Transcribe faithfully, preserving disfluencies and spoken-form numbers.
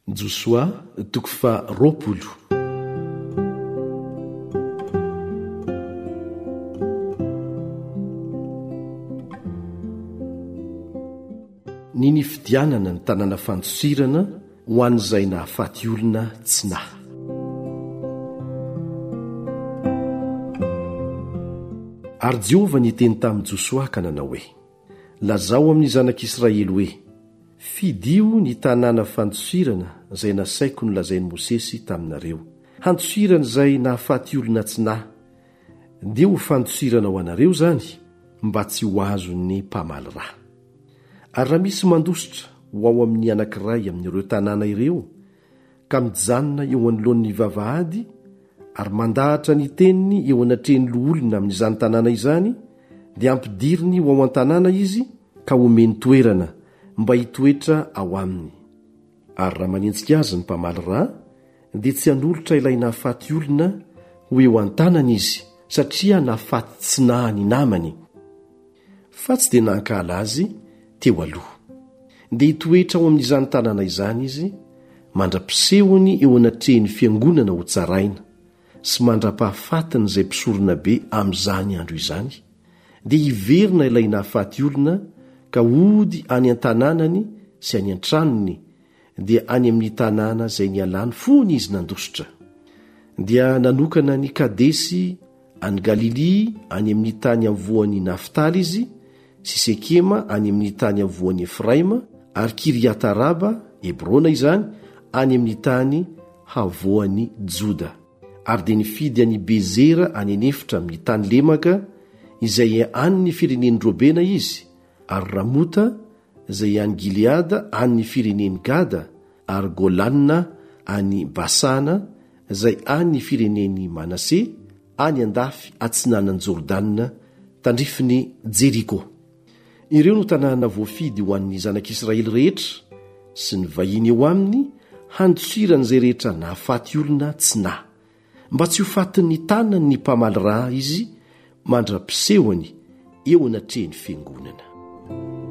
Josoa toko fa roapolo. Ny nifidianana ny tanàna fantosirana ho an'izay nahafaty olona tsy nahy. Ary Jehova niteny tamin'i Josoa ka nanao hoe: lazao amin'ny zanak'Israely hoe, fidio ny tanàna fantosirana izay nasaiko nolazain'i Mosesy taminareo, hantosirana izay nahafaty olona tsy nahy, dia ho fantosirana ho anareo zany mba tsy ho azon'ny mpamaly rà. Ary raha misy mandositra ho ao amin'ny anankiray amin'ireo tanàna ireo ka mijanona eo anoloan'ny vavahady ary mandahatra ny teniny eo anatrehan'ny loholona amin'izany tanàna izany, dia ampidiriny ho ao an-tanàna izy ka omeny toerana mba hitoetra ao aminy. Ary raha manenjika azy ny mpamaly rà, dia tsy hanolotra ilay nahafaty olona ho eo an-tanany izy, satria nahafaty tsy nahy ny namany. Fa tsy dia nankala azy teo aloha, dia hitoetra ao amin'izany tanàna izany izy, mandra-pisehony eo anatrehan'ny fiangonana ho tsaraina sy mandra-pahafatiny izay mpisorona be amin'izany andro izany, dia hiverina ilay nahafaty olona ka hody any an-tanànany sy any an-tranony, dia any amin'ny tanàna izay nialany fony izy nandositra. Dia nanokana ny Kadesy any Galili any amin'ny tany avoan'ny Naftaly izy, sy Sekema any amin'ny tany avoan'ny Efraima, ary Kiriataraba, Hebrona izany, any amin'ny tany havoan'ny Joda. Ary dia nifidy any Bezera any anefitra amin'ny tany lemaka izay any ny firenen'ny Robena izy, ary Ramota izay any Gileada any ny firenen'ny Gada, ary Golanina any Basana izay any ny firenen'ny Manase, any andafy atsinanan'ny Jordanina tandrifiny Jeriko. Ireo no tanàna voafidy ho an'ny zanak'Israely rehetra sy ny vahiny eo aminy, handosirana izay rehetra nahafaty olona tsy nahy, mba tsy ho fatin'ny tanany ny mpamaly rà izy mandra-pisehony eo anatrehan'ny fiangonana.